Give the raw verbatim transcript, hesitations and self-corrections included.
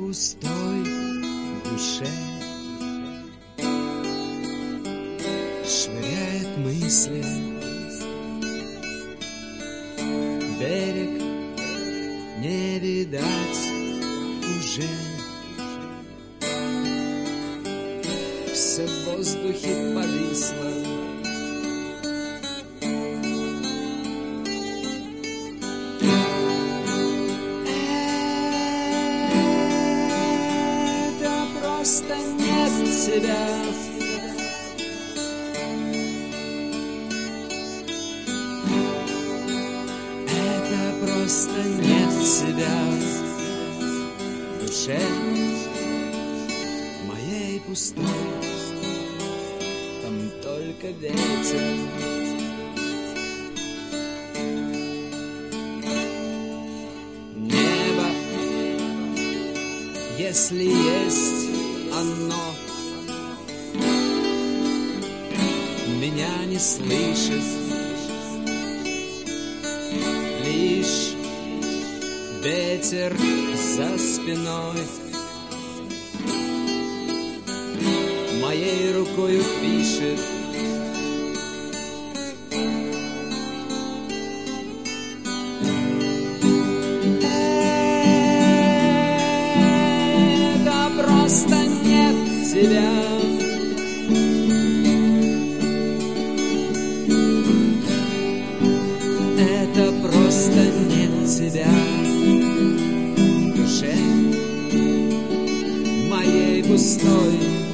пустой душе швыряет мысли. Берег не видать уже, все в воздухе повисло. Это просто нет тебя. Это просто нет тебя в душе моей пустой. Там только ветер. Небо, если есть оно, меня не слышит. Лишь ветер за спиной моей рукою пишет. Это просто нет тебя. Это просто нет тебя в душе моей пустой.